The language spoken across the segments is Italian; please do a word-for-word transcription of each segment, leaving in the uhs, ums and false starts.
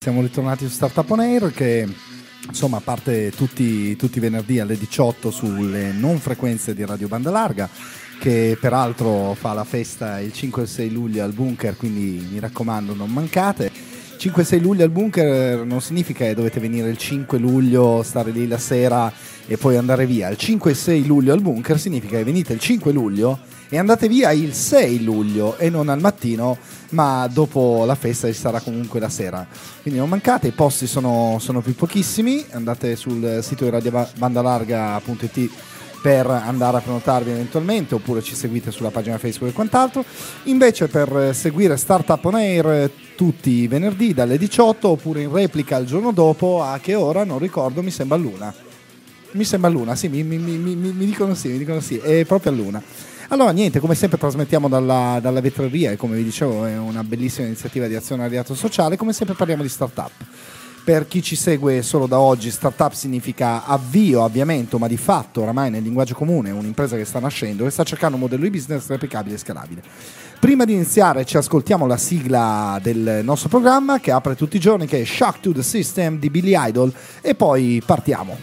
Siamo ritornati su Startup On Air che insomma parte tutti, tutti i venerdì alle diciotto sulle non frequenze di Radio Banda Larga, che peraltro fa la festa il cinque e sei luglio al Bunker, quindi mi raccomando non mancate. cinque e sei luglio al Bunker non significa che dovete venire il cinque luglio, stare lì la sera e poi andare via. Il cinque e sei luglio al Bunker significa che venite il cinque luglio e andate via il sei luglio e non al mattino, ma dopo la festa ci sarà comunque la sera. Quindi non mancate, i posti sono, sono più pochissimi, andate sul sito di radio banda larga punto it per andare a prenotarvi eventualmente, oppure ci seguite sulla pagina Facebook e quant'altro. Invece per seguire Startup On Air tutti i venerdì dalle diciotto, oppure in replica il giorno dopo, a che ora non ricordo, mi sembra l'una. Mi sembra l'una, sì, mi, mi, mi, mi, mi dicono sì, mi dicono sì, è proprio all'una. Allora niente, come sempre trasmettiamo dalla, dalla vetreria e come vi dicevo è una bellissima iniziativa di azionariato sociale. Come sempre parliamo di startup. Per chi ci segue solo da oggi, startup significa avvio, avviamento, ma di fatto oramai nel linguaggio comune è un'impresa che sta nascendo e sta cercando un modello di business replicabile e scalabile. Prima di iniziare ci ascoltiamo la sigla del nostro programma che apre tutti i giorni, che è Shock to the System di Billy Idol, e poi partiamo.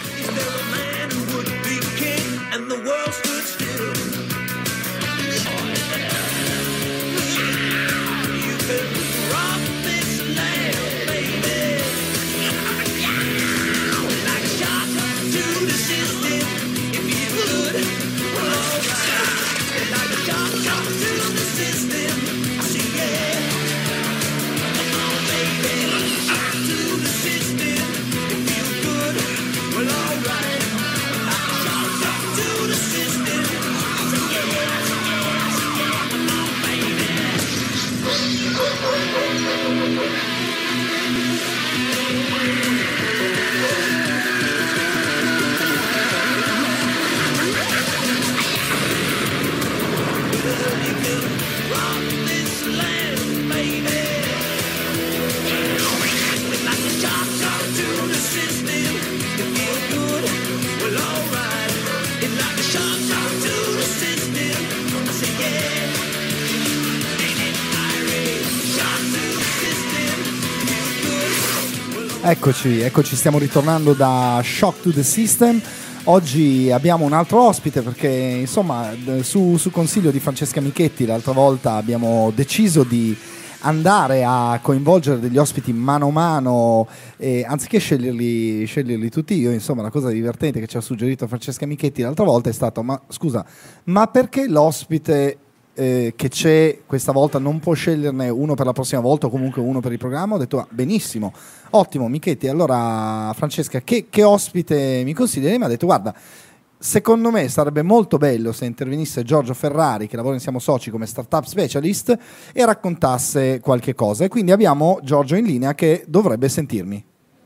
Eccoci, eccoci, stiamo ritornando da Shock to the System. Oggi abbiamo un altro ospite perché insomma su, su consiglio di Francesca Michetti l'altra volta abbiamo deciso di andare a coinvolgere degli ospiti mano a mano, e anziché sceglierli, sceglierli tutti io, insomma la cosa divertente che ci ha suggerito Francesca Michetti l'altra volta è stato: ma scusa, ma perché l'ospite eh, che c'è questa volta non può sceglierne uno per la prossima volta o comunque uno per il programma? Ho detto ah, benissimo, ottimo Michetti, allora Francesca che, che ospite mi consigli? Mi ha detto guarda, secondo me sarebbe molto bello se intervenisse Giorgio Ferrari, che lavora in Siamo Soci come startup specialist, e raccontasse qualche cosa, e quindi abbiamo Giorgio in linea che dovrebbe sentirmi.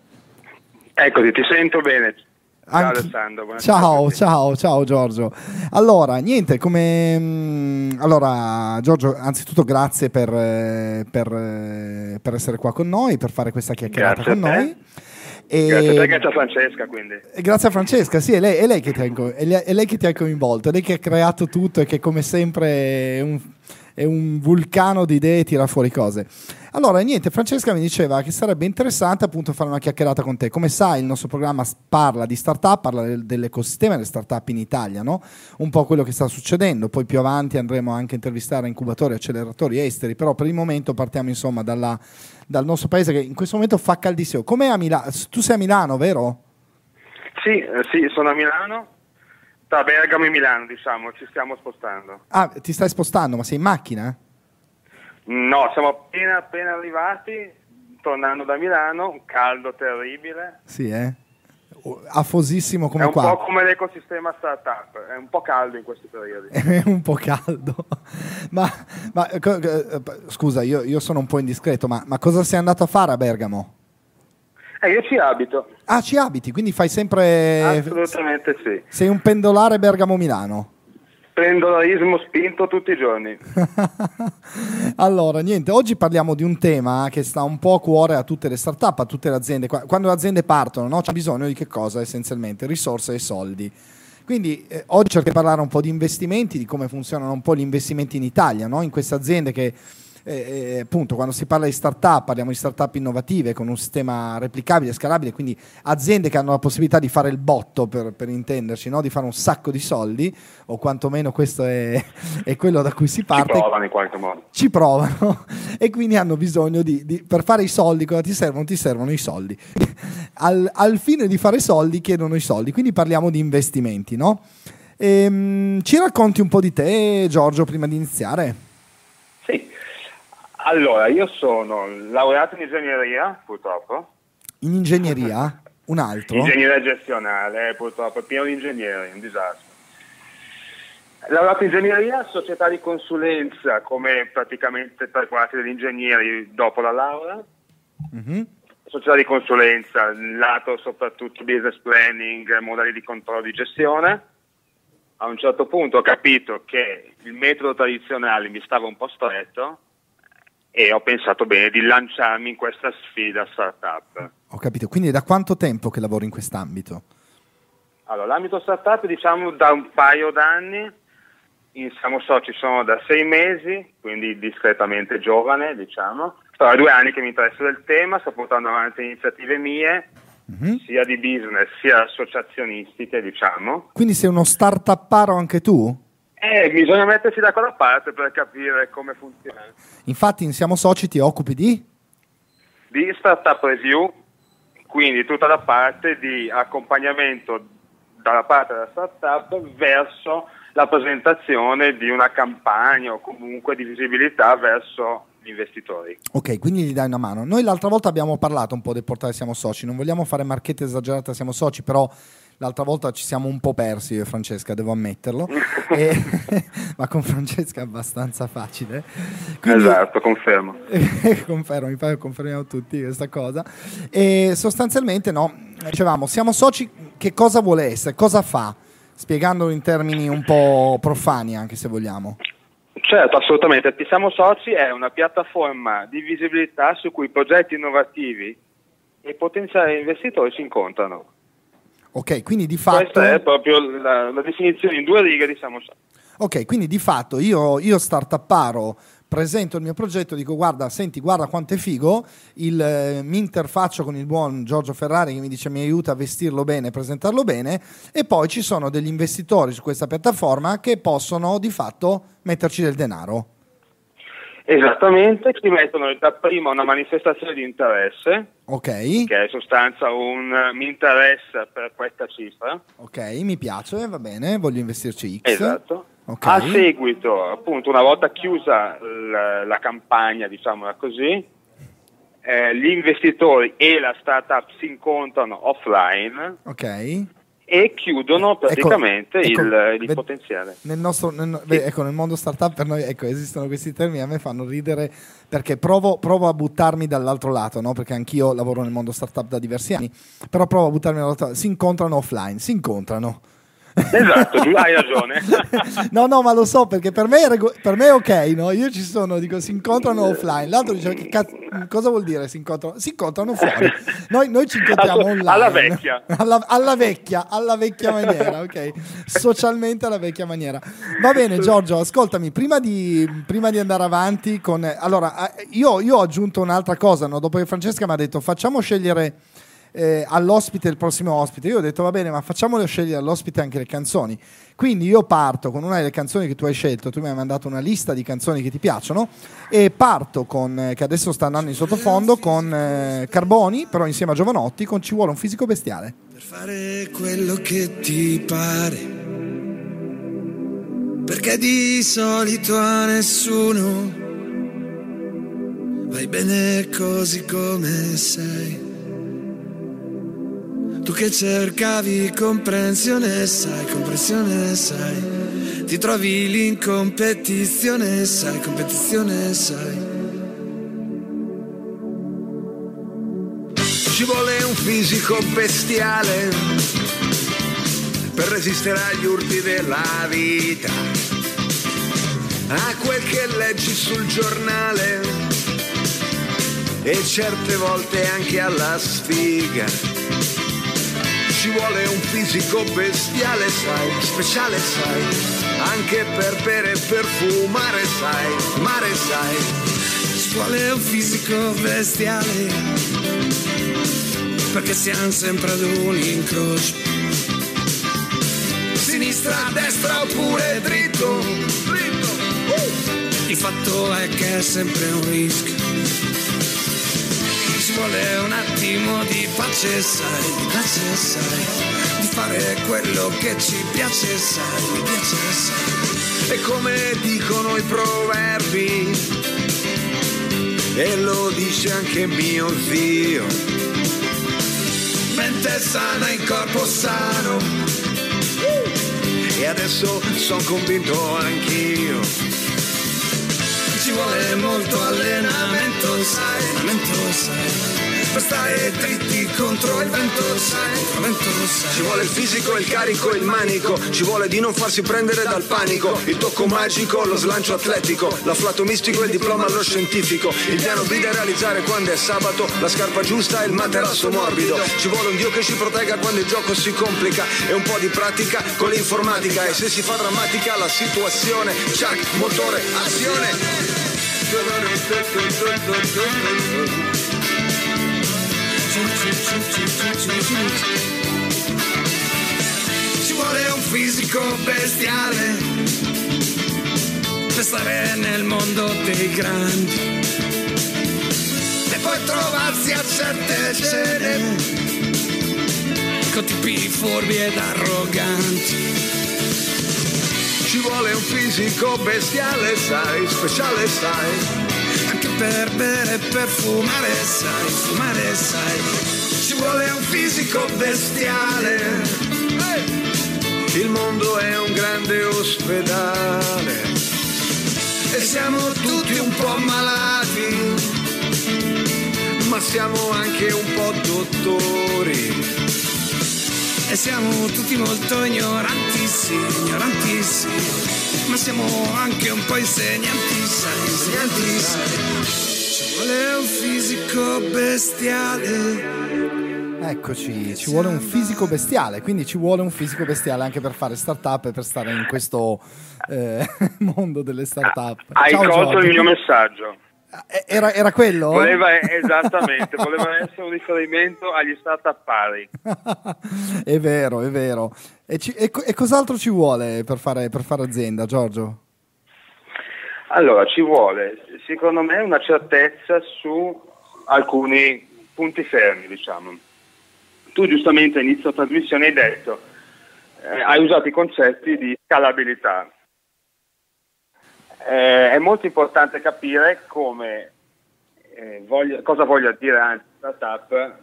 Eccoti, ti sento bene. Ciao Anche... Alessandro. Ciao, ciao, ciao Giorgio. Allora, niente, come... mh, allora, Giorgio, anzitutto grazie per, eh, per, eh, per essere qua con noi, per fare questa chiacchierata Grazie con noi. E... Grazie a te, grazie a Francesca, quindi. Grazie a Francesca, sì, è lei, è lei che ti ha, è lei, è lei che ti ha coinvolto, è lei che ha creato tutto e che come sempre è un, è un vulcano di idee e tira fuori cose. Allora, niente, Francesca mi diceva che sarebbe interessante appunto fare una chiacchierata con te. Come sai, il nostro programma parla di startup, parla del, dell'ecosistema delle startup in Italia, no? Un po' quello che sta succedendo. Poi più avanti andremo anche a intervistare incubatori e acceleratori esteri, però per il momento partiamo insomma dalla, dal nostro paese che in questo momento fa caldissimo. Com'è a Milano? Tu sei a Milano, vero? Sì, eh, sì, sono a Milano. Da Bergamo e Milano, diciamo, ci stiamo spostando. Ah, ti stai spostando, ma sei in macchina? No, siamo appena appena arrivati, tornando da Milano, un caldo terribile. Sì, eh? Afosissimo come qua. È un qua. po' come l'ecosistema startup, è un po' caldo in questi periodi. È un po' caldo. ma, ma scusa, io, io sono un po' indiscreto, ma, ma cosa sei andato a fare a Bergamo? Eh, io ci abito. Ah, ci abiti, quindi fai sempre... Assolutamente sì. Sei un pendolare Bergamo-Milano? Pendolarismo spinto tutti i giorni. Allora, niente, oggi parliamo di un tema che sta un po' a cuore a tutte le start-up, a tutte le aziende. Quando le aziende partono, no, c'è bisogno di che cosa essenzialmente? Risorse e soldi. Quindi eh, oggi cerco di parlare un po' di investimenti, di come funzionano un po' gli investimenti in Italia, no? In queste aziende che eh, appunto quando si parla di startup parliamo di startup innovative con un sistema replicabile, scalabile, quindi aziende che hanno la possibilità di fare il botto, per, per intenderci, no? Di fare un sacco di soldi, o quantomeno questo è, è quello da cui si parte. Ci provano in qualche modo. Ci provano e quindi hanno bisogno di, di per fare i soldi, cosa ti servono? Ti servono i soldi. Al, al fine di fare soldi chiedono i soldi, quindi parliamo di investimenti, no? Ehm, ci racconti un po' di te, Giorgio, prima di iniziare? Sì, allora io sono laureato in ingegneria, purtroppo. In ingegneria? Un altro? Ingegneria gestionale, eh, purtroppo, è pieno di ingegneri, un disastro. Laureato in ingegneria, società di consulenza, come praticamente tre quarti degli ingegneri dopo la laurea. Mm-hmm. Società di consulenza, lato soprattutto business planning, modelli di controllo di gestione. A un certo punto ho capito che il metodo tradizionale mi stava un po' stretto e ho pensato bene di lanciarmi in questa sfida startup. Ho capito, quindi da quanto tempo che lavori in quest'ambito? Allora, l'ambito startup diciamo da un paio d'anni, in Siamo Soci sono da sei mesi, quindi discretamente giovane diciamo, però è due anni che mi interessa del tema, sto portando avanti iniziative mie, mm-hmm. sia di business sia associazionistiche diciamo. Quindi sei uno startupparo anche tu? Eh, bisogna mettersi da quella parte per capire come funziona. Infatti in Siamo Soci ti occupi di? Di startup review, quindi tutta la parte di accompagnamento dalla parte della startup verso la presentazione di una campagna o comunque di visibilità verso gli investitori. Ok, quindi gli dai una mano. Noi l'altra volta abbiamo parlato un po' del portale Siamo Soci, non vogliamo fare marchette esagerate a Siamo Soci, però l'altra volta ci siamo un po' persi io e Francesca, devo ammetterlo, e, ma con Francesca è abbastanza facile. Quindi, esatto, confermo. confermo, mi pare che confermiamo tutti questa cosa. E sostanzialmente, no, dicevamo, Siamo Soci, che cosa vuole essere, cosa fa? Spiegandolo in termini un po' profani, anche se vogliamo. Certo, assolutamente. Siamo Soci è una piattaforma di visibilità su cui progetti innovativi e potenziali investitori si incontrano. Ok, quindi di fatto... Questa è proprio la, la definizione in due righe di Siamo Soci. Ok, quindi di fatto io, io startupparo presento il mio progetto, dico guarda, senti, guarda quanto è figo, il, eh, mi interfaccio con il buon Giorgio Ferrari che mi dice mi aiuta a vestirlo bene, presentarlo bene, e poi ci sono degli investitori su questa piattaforma che possono di fatto metterci del denaro. Esattamente, ci mettono dapprima una manifestazione di interesse, ok, che è in sostanza un mi interessa per questa cifra. Ok, mi piace, va bene, voglio investirci X. Esatto. Okay. A seguito, appunto, una volta chiusa la, la campagna, diciamola così, eh, gli investitori e la startup si incontrano offline. Ok. E chiudono praticamente ecco, il, ecco, il ved- potenziale. Nel nostro, nel, sì. ecco, nel mondo startup per noi ecco, esistono questi termini, a me fanno ridere perché provo, provo a buttarmi dall'altro lato, no? Perché anch'io lavoro nel mondo startup da diversi anni, però provo a buttarmi dall'altro lato. Si incontrano offline, si incontrano. Esatto, tu hai ragione. no, no, ma lo so perché per me è, rego- per me è ok, no? Io ci sono, dico si incontrano offline. L'altro dice che cazzo, cosa vuol dire si incontrano? Si incontrano fuori. Noi, noi ci incontriamo online. Alla vecchia. Alla, alla vecchia, alla vecchia maniera, ok? Socialmente alla vecchia maniera. Va bene, Giorgio, ascoltami, prima di, prima di andare avanti con... Allora, io, io ho aggiunto un'altra cosa, no? Dopo che Francesca mi ha detto facciamo scegliere... Eh, all'ospite, il prossimo ospite, io ho detto va bene, ma facciamolo scegliere all'ospite anche le canzoni, quindi io parto con una delle canzoni che tu hai scelto, tu mi hai mandato una lista di canzoni che ti piacciono e parto con, eh, che adesso sta andando in sottofondo, con eh, Carboni, però insieme a Giovanotti, con Ci vuole un fisico bestiale. Per fare quello che ti pare, perché di solito a nessuno vai bene così come sei. Tu che cercavi comprensione, sai, comprensione, sai. Ti trovi lì in competizione, sai, competizione, sai. Ci vuole un fisico bestiale per resistere agli urti della vita, a quel che leggi sul giornale e certe volte anche alla sfiga. Ci vuole un fisico bestiale, sai, speciale, sai, anche per bere e per fumare, sai, mare, sai. vuole un fisico bestiale, perché siamo sempre ad un incrocio, sinistra, destra oppure dritto, dritto. Uh. Il fatto è che è sempre un rischio, ci vuole un attimo di pace, sai, di pace, sai, di fare quello che ci piace, sai, mi piace, sai. E come dicono i proverbi, e lo dice anche mio zio, mente sana in corpo sano, uh. E adesso sono convinto anch'io, ci vuole molto allenamento, sai, allenamento, sai, per stare dritti contro il vento, sai, contro il vento, sai. Ci vuole il fisico, il carico, il manico, ci vuole di non farsi prendere dal panico, il tocco magico, lo slancio atletico, l'afflato mistico, il diploma allo scientifico, il piano B da realizzare quando è sabato, la scarpa giusta e il materasso morbido, ci vuole un Dio che ci protegga quando il gioco si complica, e un po' di pratica con l'informatica, e se si fa drammatica la situazione, ciac, motore, azione. Ci vuole un fisico bestiale per stare nel mondo dei grandi e poi trovarsi a certe cene con tipi furbi ed arroganti. Ci vuole un fisico bestiale, sai, speciale, sai, anche per bere e per fumare, sai, fumare, sai. Ci vuole un fisico bestiale, il mondo è un grande ospedale e siamo tutti un po' malati, ma siamo anche un po' dottori. E siamo tutti molto ignoranti, sì, ignoranti, sì, ma siamo anche un po' insegnanti, sai, insegnanti, sai. Ci vuole un fisico bestiale. Eccoci, ci vuole un fisico bestiale, quindi ci vuole un fisico bestiale anche per fare startup e per stare in questo eh, mondo delle startup. Hai Ciao, colto Giorgio. il mio messaggio. Era, era quello? Voleva, esattamente, voleva essere un riferimento agli startup pari. È vero, è vero. E, ci, e, e cos'altro ci vuole per fare, per fare azienda, Giorgio? Allora, ci vuole, secondo me, una certezza su alcuni punti fermi, diciamo. Tu giustamente all'inizio della trasmissione hai detto, eh, hai usato i concetti di scalabilità. Eh, è molto importante capire come eh, voglia, cosa voglia dire anzi startup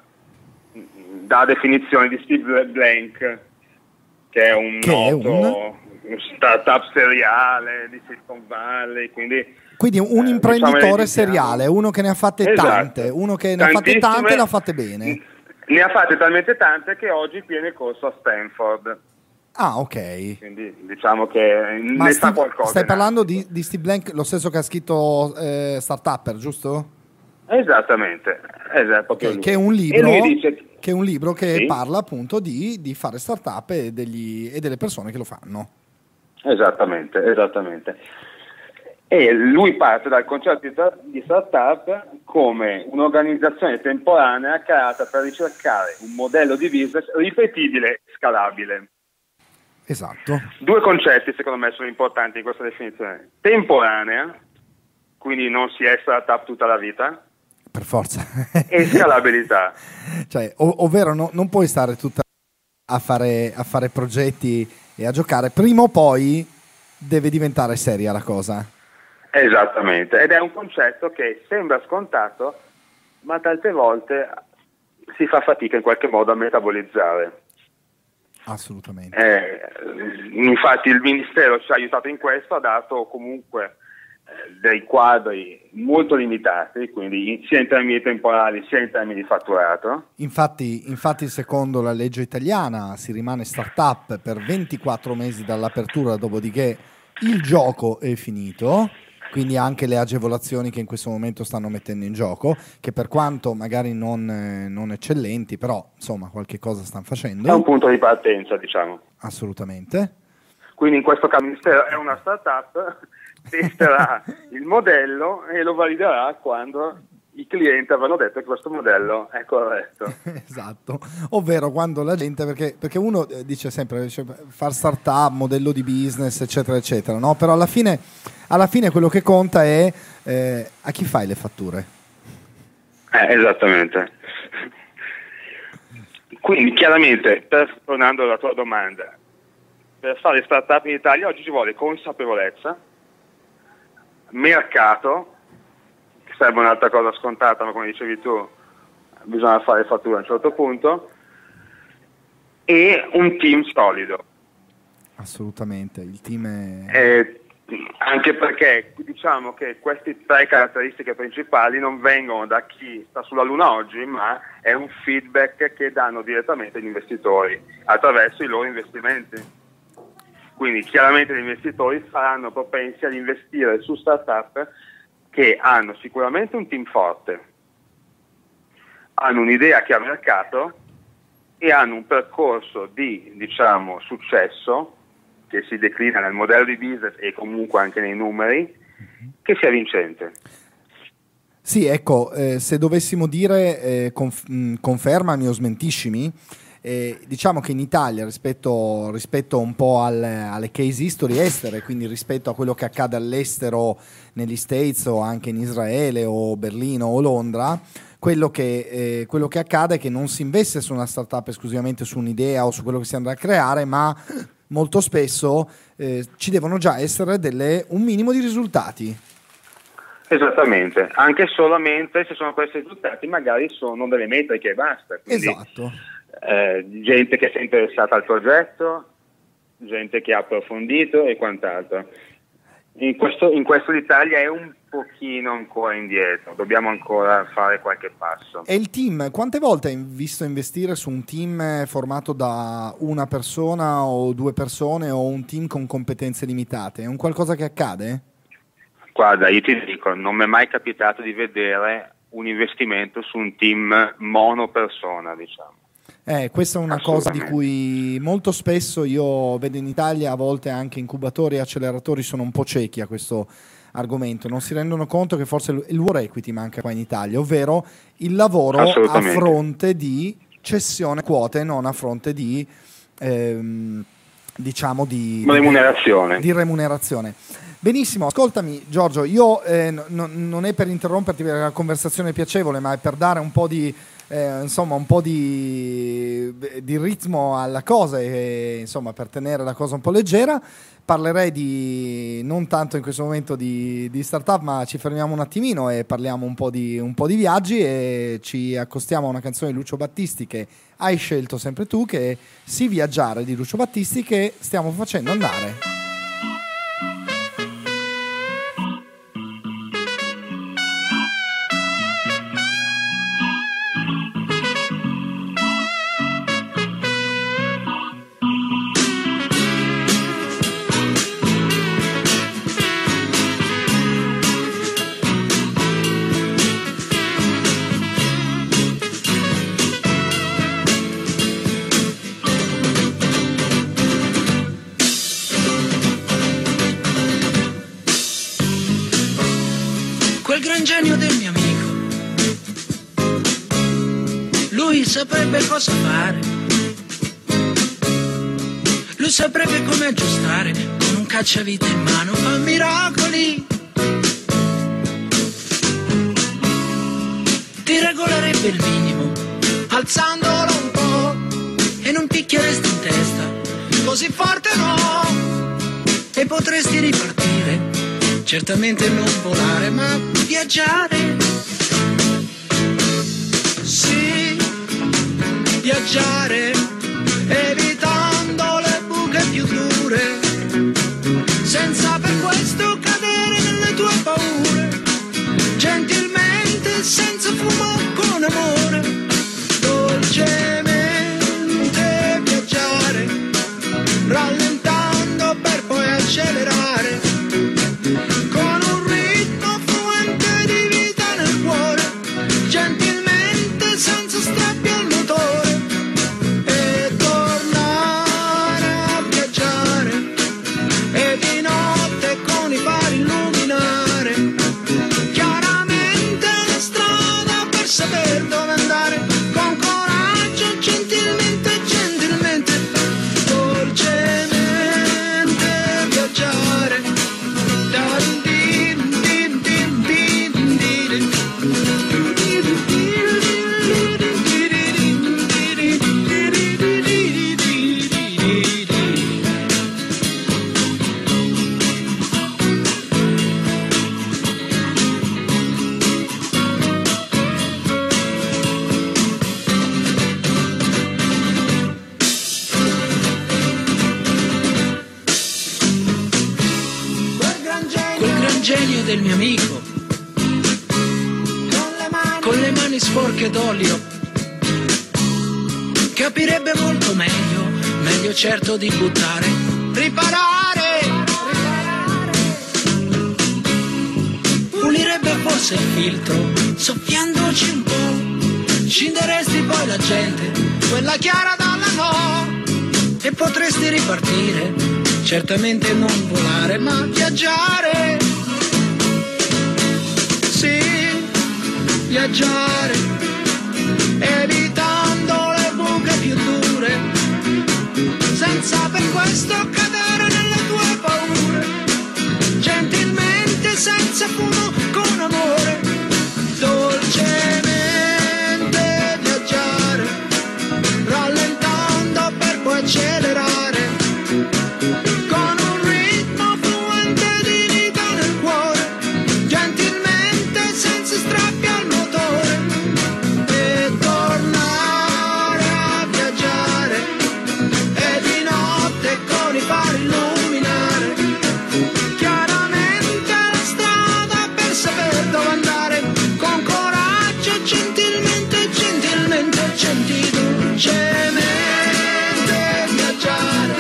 da definizione di Steve Blank, che è un che noto è un... un startup seriale di Silicon Valley, quindi quindi un eh, imprenditore diciamo, seriale, uno che ne ha fatte esatto. tante, uno che ne ha fatte tante e le ha fatte bene. Ne ha fatte talmente tante che oggi tiene il corso a Stanford. Ah, ok. Quindi diciamo che Ma ne Steve, sa qualcosa. Stai parlando di, di Steve Blank, lo stesso che ha scritto eh, Startupper, giusto? Esattamente, esatto. Okay, che è un libro, e lui dice... che, è un libro che sì? parla appunto di, di fare startup e, degli, e delle persone che lo fanno. Esattamente, esattamente. E lui parte dal concetto di startup come un'organizzazione temporanea creata per ricercare un modello di business ripetibile e scalabile. Esatto. Due concetti secondo me sono importanti in questa definizione. Temporanea, quindi non si è startup tutta la vita. Per forza. E scalabilità. Cioè, ov- ovvero no, non puoi stare tutta a fare, a fare progetti e a giocare. Prima o poi deve diventare seria la cosa. Esattamente. Ed è un concetto che sembra scontato, ma tante volte si fa fatica in qualche modo a metabolizzare. Assolutamente. Eh, infatti il Ministero ci ha aiutato in questo, ha dato comunque eh, dei quadri molto limitati, quindi sia in termini temporali sia in termini di fatturato. Infatti, infatti secondo la legge italiana si rimane startup per ventiquattro mesi dall'apertura, dopodiché il gioco è finito. Quindi anche le agevolazioni che in questo momento stanno mettendo in gioco, che per quanto magari non, eh, non eccellenti, però insomma qualche cosa stanno facendo. È un punto di partenza, diciamo. Assolutamente. Quindi in questo caso il Ministero è una startup testerà il modello e lo validerà quando i clienti avranno detto che questo modello è corretto. Esatto, ovvero quando la gente, perché, perché uno dice sempre cioè, far startup, modello di business eccetera eccetera, no? Però alla fine, alla fine quello che conta è eh, a chi fai le fatture. Eh, esattamente. Quindi chiaramente, per, tornando alla tua domanda, per fare startup in Italia oggi ci vuole consapevolezza, mercato, che sarebbe un'altra cosa scontata, ma come dicevi tu bisogna fare fattura a un certo punto, e un team solido. Assolutamente, il team è... Eh, anche perché diciamo che queste tre caratteristiche principali non vengono da chi sta sulla Luna oggi, ma è un feedback che danno direttamente gli investitori attraverso i loro investimenti. Quindi chiaramente gli investitori saranno propensi ad investire su startup che hanno sicuramente un team forte, hanno un'idea che ha mercato e hanno un percorso di, diciamo, successo che si declina nel modello di business e comunque anche nei numeri, che sia vincente. Sì, ecco, eh, se dovessimo dire, eh, conf- mh, confermami o smentiscimi, eh, diciamo che in Italia rispetto, rispetto un po' al, alle case history estere, quindi rispetto a quello che accade all'estero negli States o anche in Israele o Berlino o Londra, quello che, eh, quello che accade è che non si investe su una startup esclusivamente su un'idea o su quello che si andrà a creare, ma molto spesso eh, ci devono già essere delle, un minimo di risultati. Esattamente, anche solamente se sono questi risultati magari sono delle metriche e basta. Quindi, esatto. Eh, gente che si è interessata al progetto, gente che ha approfondito e quant'altro. In questo, in questo l'Italia è un pochino ancora indietro, dobbiamo ancora fare qualche passo. E il team, quante volte hai visto investire su un team formato da una persona o due persone o un team con competenze limitate? È un qualcosa che accade? Guarda, io ti dico, non mi è mai capitato di vedere un investimento su un team monopersona, diciamo. Eh, questa è una cosa di cui molto spesso io vedo in Italia, a volte anche incubatori e acceleratori sono un po' ciechi a questo argomento, non si rendono conto che forse il war equity manca qua in Italia, ovvero il lavoro a fronte di cessione quote, non a fronte di ehm, diciamo di remunerazione. di remunerazione. Benissimo, ascoltami Giorgio, io eh, n- non è per interromperti perché la conversazione è piacevole, ma è per dare un po' di Eh, insomma un po' di, di ritmo alla cosa e insomma per tenere la cosa un po' leggera. Parlerei di non tanto in questo momento di, di startup, ma ci fermiamo un attimino e parliamo un po' di, un po' di viaggi e ci accostiamo a una canzone di Lucio Battisti che hai scelto sempre tu, che è Si viaggiare di Lucio Battisti, che stiamo facendo andare. Genio del mio amico, lui saprebbe cosa fare, lui saprebbe come aggiustare con un cacciavite in mano, fa miracoli, ti regolerebbe il minimo alzandolo un po' e non picchieresti in testa così forte no, e potresti ripartire. Certamente non volare, ma viaggiare. Sì, viaggiare, evitando le buche più dure, senza per questo cadere nelle tue paure. Gentilmente, senza fumo, con amore, dolcemente viaggiare, rallentando per poi accelerare. del mio amico, con le mani, con le mani sporche d'olio, capirebbe molto meglio, meglio certo di buttare, riparare, pulirebbe forse il filtro, soffiandoci un po', scinderesti poi la gente, quella chiara dalla no, e potresti ripartire, certamente non volare ma viaggiare, sì, viaggiare, evitando le buche più dure, senza per questo cadere nelle tue paure, gentilmente senza fumo con amore, dolcemente viaggiare, rallentando per poi accelerare, con un ritmo fluente di vita nel cuore, gentilmente senza strappi al motore, e tornare a viaggiare, e di notte con i fari illuminare, chiaramente la strada per saper dove andare, con coraggio, gentilmente, gentilmente, gentile, dolcemente viaggiare.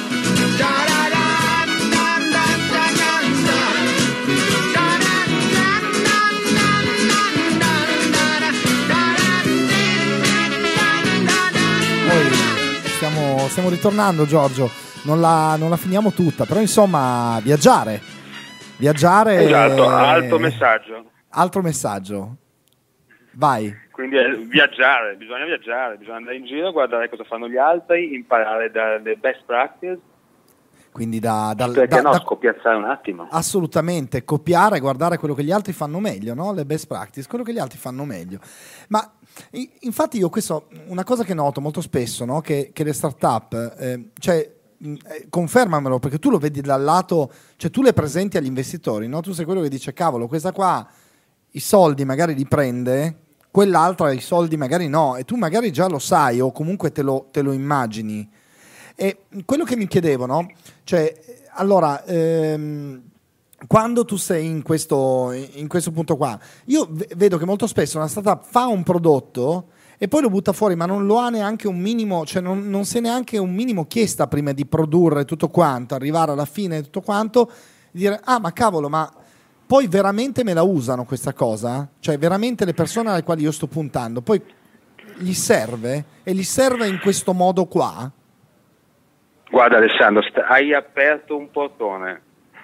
Stiamo, stiamo ritornando, Giorgio, non la, non la finiamo tutta, però insomma viaggiare, viaggiare Esatto, alto messaggio. Altro messaggio, vai. Quindi è viaggiare, bisogna viaggiare, bisogna andare in giro, guardare cosa fanno gli altri, imparare dalle best practice. Quindi da, da, perché da, no, da, scopiazzare un attimo. Assolutamente, copiare, guardare quello che gli altri fanno meglio, no? Le best practice, quello che gli altri fanno meglio. Ma infatti io questo, una cosa che noto molto spesso, no? Che, che le start-up, eh, cioè, eh, confermamelo, perché tu lo vedi dal lato, cioè tu le presenti agli investitori, no? Tu sei quello che dice, cavolo, questa qua i soldi magari li prende, quell'altra i soldi magari no, e tu magari già lo sai o comunque te lo, te lo immagini. E quello che mi chiedevo, no? Cioè, allora, ehm, quando tu sei in questo, in questo punto qua, io v- vedo che molto spesso una startup fa un prodotto e poi lo butta fuori, ma non lo ha neanche un minimo, cioè non, non si è neanche un minimo chiesta prima di produrre tutto quanto, arrivare alla fine di tutto quanto, dire, ah ma cavolo, ma poi veramente me la usano questa cosa? Cioè veramente le persone alle quali io sto puntando, poi gli serve? E gli serve in questo modo qua? Guarda Alessandro, st- hai aperto un portone,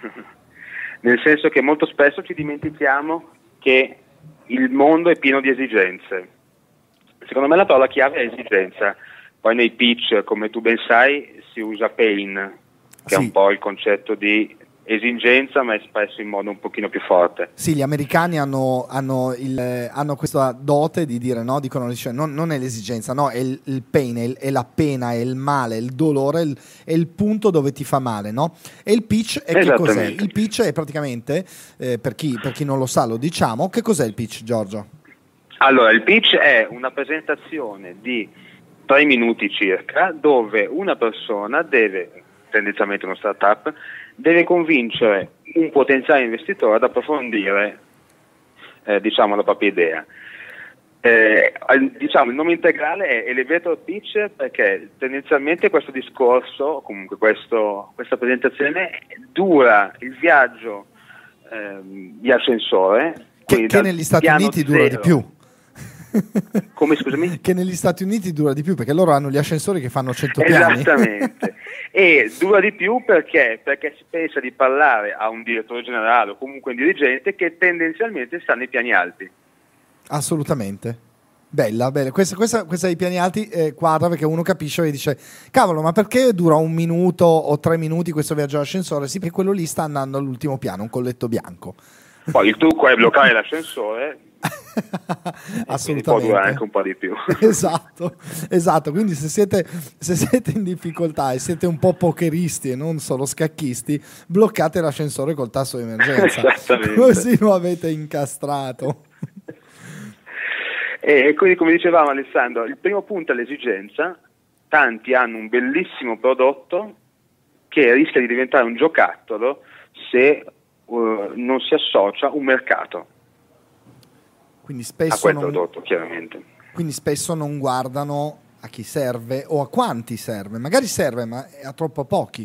nel senso che molto spesso ci dimentichiamo che il mondo è pieno di esigenze. Secondo me la parola chiave è esigenza, poi nei pitch, come tu ben sai, si usa pain, che sì. è un po' il concetto di esigenza, ma espresso in modo un pochino più forte. Sì, gli americani hanno, hanno, il, hanno questa dote di dire, no? Dicono, cioè, non, non è l'esigenza, no, è il, il pain, è, il, è la pena, è il male, è il dolore, è il, è il punto dove ti fa male, no? E il pitch è che cos'è? Il pitch è praticamente, eh, per, chi, per chi non lo sa lo diciamo, che cos'è il pitch, Giorgio? Allora, il pitch è una presentazione di tre minuti circa, dove una persona deve, tendenzialmente uno startup, deve convincere un potenziale investitore ad approfondire eh, diciamo la propria idea. Eh, diciamo il nome integrale è elevator pitch, perché tendenzialmente questo discorso, comunque questo, questa presentazione dura il viaggio eh, di ascensore che, che negli Stati Uniti dura zero. di più. Come, scusami? Che negli Stati Uniti dura di più, perché loro hanno gli ascensori che fanno cento piani. Esattamente. E dura di più perché? Perché si pensa di parlare a un direttore generale o comunque un dirigente che tendenzialmente sta nei piani alti. Assolutamente. Bella, bella. Questa, questa, questa dei piani alti eh, quadra, perché uno capisce e dice, cavolo, ma perché dura un minuto o tre minuti questo viaggio all'ascensore? Sì, perché quello lì sta andando all'ultimo piano, un colletto bianco. Poi il trucco è bloccare l'ascensore. Assolutamente, può durare anche un po' di più. esatto, esatto. Quindi se siete, se siete in difficoltà e siete un po' pokeristi e non solo scacchisti, bloccate l'ascensore col tasto di emergenza, così lo avete incastrato. E quindi, come dicevamo Alessandro, il primo punto è l'esigenza. Tanti hanno un bellissimo prodotto che rischia di diventare un giocattolo se uh, non si associa un mercato quindi spesso a quel non, prodotto, chiaramente. Quindi spesso non guardano a chi serve o a quanti serve, magari serve ma a troppo pochi.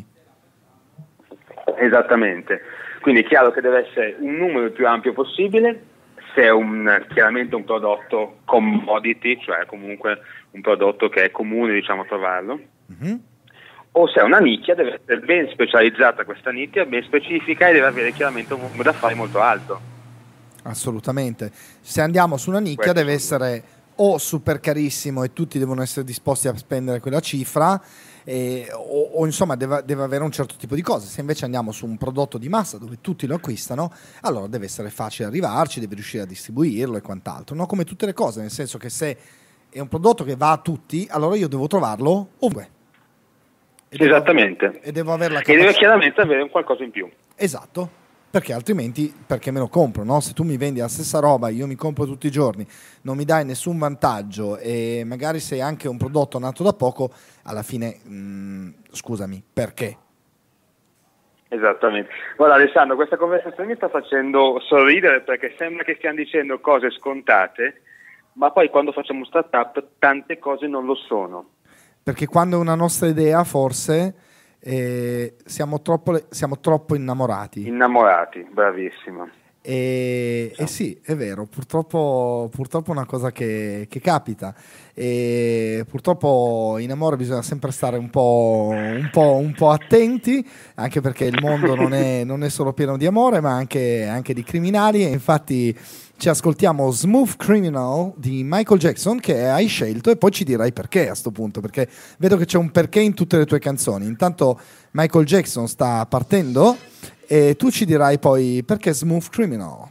Esattamente, quindi è chiaro che deve essere un numero il più ampio possibile, se è un, chiaramente un prodotto commodity, cioè comunque un prodotto che è comune, diciamo, trovarlo, mm-hmm. o se è una nicchia deve essere ben specializzata questa nicchia, ben specifica, e deve avere chiaramente un numero d'affari molto alto. Assolutamente, se andiamo su una nicchia Questo deve essere o super carissimo e tutti devono essere disposti a spendere quella cifra, eh, o, o insomma deve, deve avere un certo tipo di cose. Se invece andiamo su un prodotto di massa dove tutti lo acquistano, allora deve essere facile arrivarci, deve riuscire a distribuirlo e quant'altro, no? Come tutte le cose, nel senso che se è un prodotto che va a tutti, allora io devo trovarlo ovunque. E Esattamente. Devo, e devo avere la capacità. E deve chiaramente avere un qualcosa in più. Esatto. Perché altrimenti, perché me lo compro, no? Se tu mi vendi la stessa roba, io mi compro tutti i giorni, non mi dai nessun vantaggio e magari sei anche un prodotto nato da poco, alla fine, mh, scusami, perché? Esattamente. Guarda Alessandro, questa conversazione mi sta facendo sorridere perché sembra che stiamo dicendo cose scontate, ma poi quando facciamo startup tante cose non lo sono. Perché quando è una nostra idea, forse... Eh, siamo, troppo, siamo troppo innamorati. Innamorati, bravissimo. E, sì. e sì, è vero, purtroppo, purtroppo è una cosa che, che capita. E purtroppo in amore bisogna sempre stare un po', un po', un po' attenti, anche perché il mondo non è, non è solo pieno di amore, ma anche, anche di criminali. E infatti ci ascoltiamo Smooth Criminal di Michael Jackson, che hai scelto, e poi ci dirai perché a sto punto, perché vedo che c'è un perché in tutte le tue canzoni. Intanto Michael Jackson sta partendo e tu ci dirai poi perché Smooth Criminal.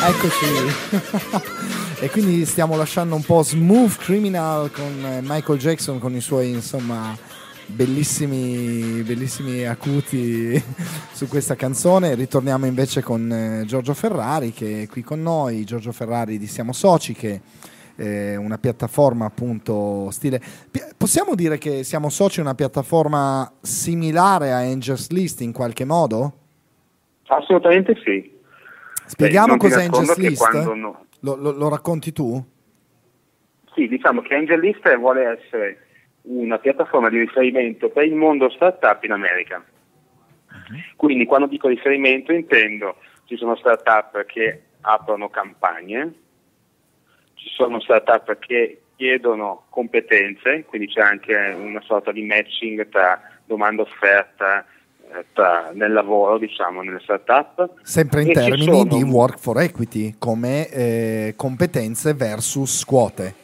Eccoci. E quindi stiamo lasciando un po' Smooth Criminal con Michael Jackson, con i suoi, insomma, bellissimi bellissimi acuti su questa canzone. Ritorniamo invece con Giorgio Ferrari, che è qui con noi. Giorgio Ferrari di Siamo Soci, che è una piattaforma appunto stile, possiamo dire che Siamo Soci è una piattaforma similare a Angels List in qualche modo? Assolutamente sì. Spieghiamo Beh, cos'è Angels List? No... Lo, lo, lo racconti tu? Sì, diciamo che Angel List vuole essere una piattaforma di riferimento per il mondo startup in America. Uh-huh. Quindi quando dico riferimento intendo ci sono startup che aprono campagne, ci sono startup che chiedono competenze, quindi c'è anche una sorta di matching tra domanda e offerta eh, tra, nel lavoro, diciamo, nelle startup. Sempre in e termini sono... di work for equity, come eh, competenze versus quote.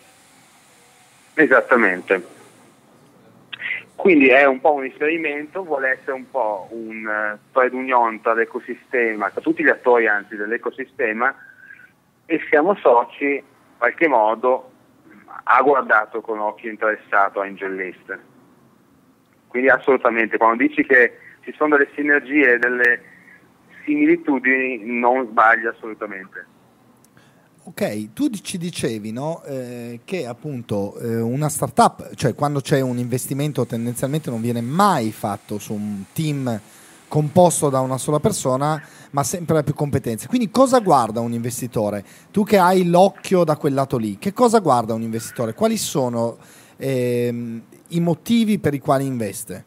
Esattamente. Quindi è un po' un riferimento, vuole essere un po' un uh, trade union tra l'ecosistema, tra tutti gli attori anzi dell'ecosistema, e Siamo Soci in qualche modo ha guardato con occhio interessato a Angel List. Quindi assolutamente, quando dici che ci sono delle sinergie e delle similitudini non sbagli assolutamente. Ok, tu ci dicevi, no, eh, che appunto eh, una startup, cioè quando c'è un investimento tendenzialmente non viene mai fatto su un team composto da una sola persona, ma sempre più competenze. Quindi cosa guarda un investitore? Tu che hai l'occhio da quel lato lì, che cosa guarda un investitore? Quali sono ehm, i motivi per i quali investe?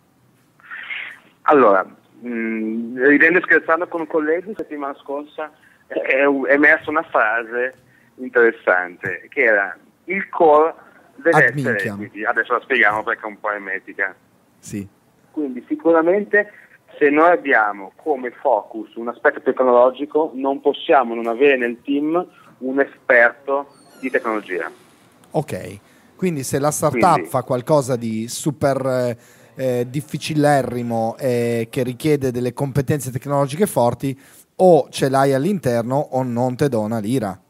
Allora, mh, ridendo e scherzando con colleghi, la settimana scorsa è emersa una frase interessante che era: il core deve Ad essere minchia. equity. Adesso la spieghiamo perché è un po' emetica. Sì. Quindi sicuramente se noi abbiamo come focus un aspetto tecnologico non possiamo non avere nel team un esperto di tecnologia. Ok, quindi se la startup Quindi, fa qualcosa di super eh, difficilerrimo e che richiede delle competenze tecnologiche forti, o ce l'hai all'interno o non te do una lira.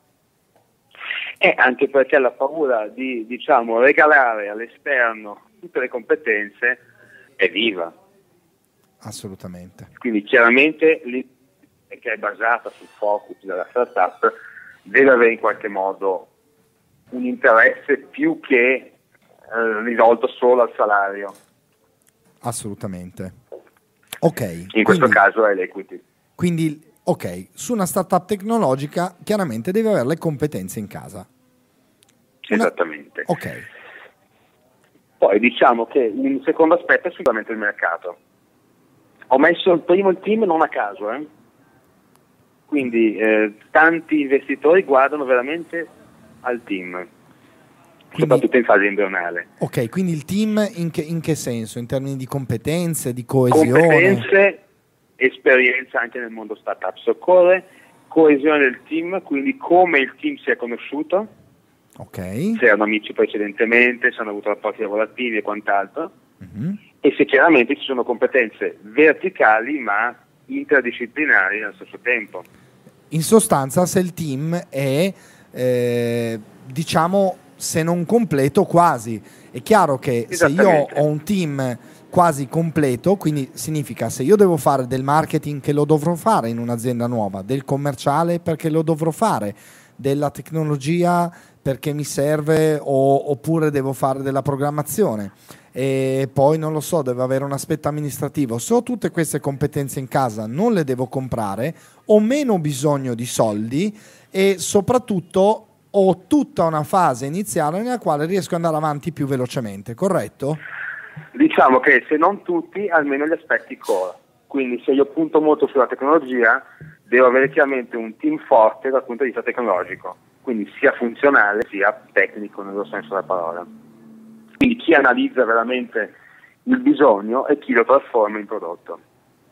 E anche perché la paura di, diciamo, regalare all'esterno tutte le competenze è viva. Assolutamente. Quindi chiaramente lì, che è basata sul focus della startup, deve avere in qualche modo un interesse più che eh, rivolto solo al salario. Assolutamente. Ok. In quindi, questo caso è l'equity. Quindi, ok, su una startup tecnologica chiaramente deve avere le competenze in casa. Una... Esattamente. Ok. Poi diciamo che un secondo aspetto è sicuramente il mercato. Ho messo il primo il team non a caso, eh? Quindi eh, tanti investitori guardano veramente al team, quindi, soprattutto in fase embrionale. Ok, quindi il team in che, in che senso? In termini di competenze, di coesione? Competenze, esperienza anche nel mondo startup. Occorre coesione del team, quindi come il team si è conosciuto, okay. se erano amici precedentemente, se hanno avuto rapporti lavorativi e quant'altro, mm-hmm. e se chiaramente ci sono competenze verticali ma interdisciplinari allo stesso tempo. In sostanza, se il team è, eh, diciamo, se non completo, quasi. È chiaro che se io ho un team quasi completo, quindi significa se io devo fare del marketing, che lo dovrò fare in un'azienda nuova, del commerciale perché lo dovrò fare, della tecnologia perché mi serve, o, oppure devo fare della programmazione, e poi non lo so, devo avere un aspetto amministrativo. Se ho tutte queste competenze in casa, non le devo comprare, ho meno bisogno di soldi e soprattutto ho tutta una fase iniziale nella quale riesco ad andare avanti più velocemente, corretto? Diciamo che se non tutti, almeno gli aspetti core. Quindi se io punto molto sulla tecnologia, devo avere chiaramente un team forte dal punto di vista tecnologico, quindi sia funzionale sia tecnico nello senso della parola. Quindi chi analizza veramente il bisogno e chi lo trasforma in prodotto.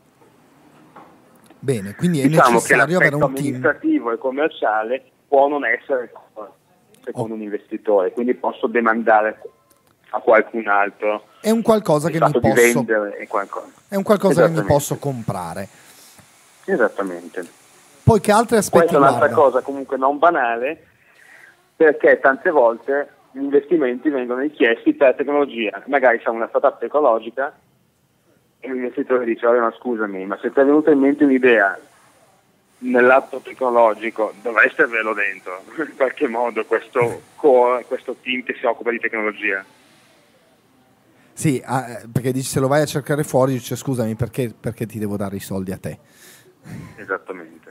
Bene, quindi è diciamo necessario che avere un team amministrativo e commerciale può non essere secondo oh. un investitore, quindi posso demandare a qualcun altro. È un qualcosa che mi di posso vendere qualcosa. È un qualcosa che mi posso comprare. Esattamente. poi che altri aspetti Questa è un'altra guarda? cosa comunque non banale, perché tante volte gli investimenti vengono richiesti per tecnologia. Magari siamo una startup ecologica e l'investitore dice: oh, ma scusami, ma se ti è venuta in mente un'idea nell'atto tecnologico dovreste averlo dentro in qualche modo questo core, questo team che si occupa di tecnologia. Sì, ah, perché dici se lo vai a cercare fuori dice scusami perché, perché ti devo dare i soldi a te. Esattamente.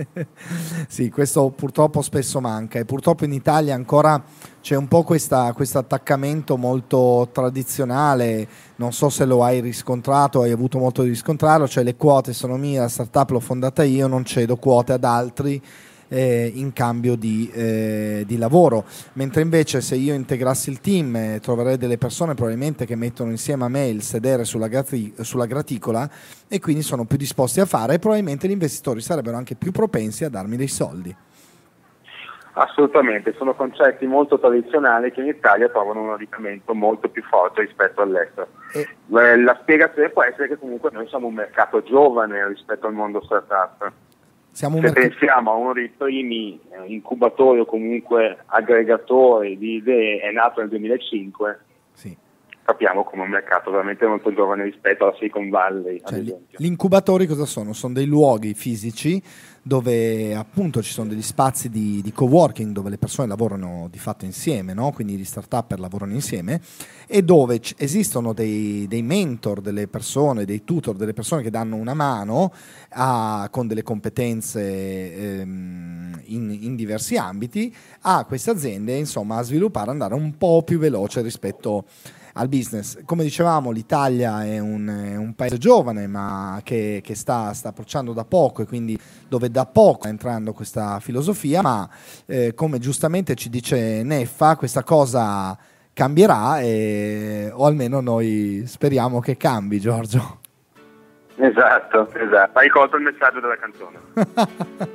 Sì, questo purtroppo spesso manca e purtroppo in Italia ancora c'è un po' questo attaccamento molto tradizionale, non so se lo hai riscontrato, hai avuto molto di riscontrarlo, cioè le quote sono mie, la startup l'ho fondata io, non cedo quote ad altri eh, in cambio di, eh, di lavoro, mentre invece se io integrassi il team eh, troverei delle persone probabilmente che mettono insieme a me il sedere sulla, grati- sulla graticola e quindi sono più disposti a fare e probabilmente gli investitori sarebbero anche più propensi a darmi dei soldi. Assolutamente, sono concetti molto tradizionali che in Italia trovano un radicamento molto più forte rispetto all'estero. E... La spiegazione può essere che comunque noi siamo un mercato giovane rispetto al mondo startup. Siamo un Se merc- pensiamo a uno dei primi eh, incubatori o comunque aggregatori di idee, è nato nel duemilacinque, sì. Capiamo come un mercato veramente molto giovane rispetto alla Silicon Valley, ad Cioè, esempio. gli incubatori cosa sono? Sono dei luoghi fisici dove appunto ci sono degli spazi di, di coworking dove le persone lavorano di fatto insieme, no? Quindi gli start-up lavorano insieme e dove c- esistono dei, dei mentor, delle persone, dei tutor, delle persone che danno una mano a, con delle competenze ehm, in, in diversi ambiti a queste aziende, insomma, a sviluppare, andare un po' più veloce rispetto al business. Come dicevamo, l'Italia è un, è un paese giovane ma che, che sta, sta approcciando da poco e quindi dove da poco sta entrando questa filosofia, ma eh, come giustamente ci dice Neffa, questa cosa cambierà e, o almeno noi speriamo che cambi, Giorgio. Esatto, esatto. Hai colto il messaggio della canzone.